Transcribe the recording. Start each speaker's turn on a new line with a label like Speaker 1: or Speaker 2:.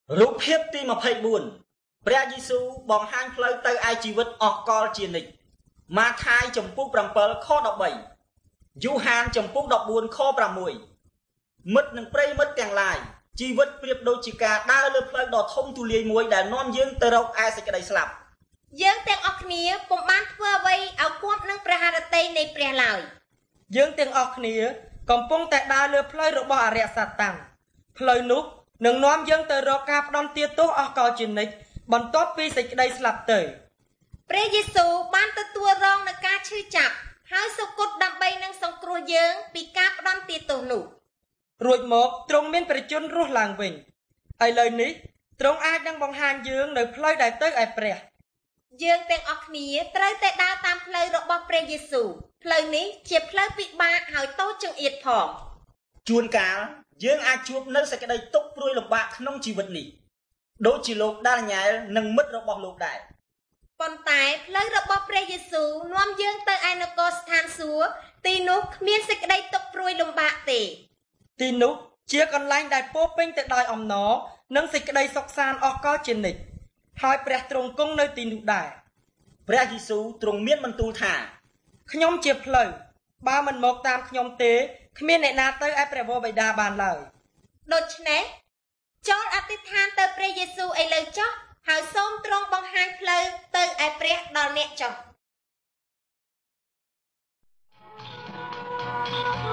Speaker 1: រូបភាពទី24ព្រះយេស៊ូវបង្ហាញផ្លូវទៅឯជីវិតអស់កលជានិច្ចម៉ាថាយចំពុក7ខ13យូហានចំពុក14ខ6មិត្តនិងប្រិយមិត្តទាំងឡាយជីវិតប្រៀបដូចជាការដើរលើផ្លូវដ៏ធំទូលាយមួយដែលនាំយើងទៅរកឯសេចក្តីស្លាប់
Speaker 2: យើងទាំងអស់គ្នាពុំបានធ្វើអ្វីឲ្យគប់នឹងព្រះハរតីនៃព្រះឡើយ
Speaker 3: យើងទាំងអស់គ្នាកំពុងតែដើរលើផ្លូវរបស់អរិយសាតាំងផ្លូវនោះនឹងនាំយើងទៅរកការផ្ដន្ទាទោសអស់កលជានិច្ចបន្ទាប់ពីសេចក្តីស្លាប់ទៅ
Speaker 2: ព្រះយេស៊ូវបានទទួលរងនឹងការឈឺចាប់ហើយសុគតដើម្បីនឹងសង្គ្រោះយើងពីការផ្ដន្ទាទោសនោះ
Speaker 3: រួចមកទ្រង់មានប្រជញ្ញរស់ឡើងវិញឥឡូវនេះទ្រង់អាចនឹងបង្ហាញយើងនៅផ្លូវដែលទៅឯព្រះ
Speaker 2: យើងទាំងអស់គ្នាត្រូវតែដើរតាមផ្លូវរបស់ព្រះយេស៊ូវផ្លូវនេះជាផ្លូវពិបាកហើយតូចចង្អៀតផង
Speaker 1: ជួនកាលយើងអាចជួបនៅសេចក្តីទុក្ខព្រួយលំបាកក្នុងជីវិតនេះដូចជាលោកដានីយ៉ែលនិងមិត្តរបស់លោកដែរ
Speaker 2: ប៉ុន្តែផ្លូវរបស់ព្រះយេស៊ូវនាំយើងទៅឯនគរស្ថានសួគ៌ទីនោះគ្មានសេចក្តីទុក្ខព្រួយលំបាកទេ
Speaker 3: ទីនោះជាកន្លែងដែលពោរពេញទៅដោយអំណរនិងសេចក្តីសុខសាន្តអស់កលជានិច្ចហើយព្រះទ្រង់គង់នៅទីនោះដែរ
Speaker 1: ព្រះយេស៊ូវទ្រង់មានបន្ទូលថា
Speaker 3: ខ្ញុំជាផ្លូវបើមិនមកតាមខ្ញុំទេគ្មានអ្នកណាទៅឯព្រះវរបិតាបានឡើយ
Speaker 2: ដូច្នេះចូលអធិដ្ឋានទៅព្រះយេស៊ូវឥឡូវចុះហើយសូមទ្រង់បង្ហាញផ្លូវទៅឯព្រះដល់អ្នកចុះ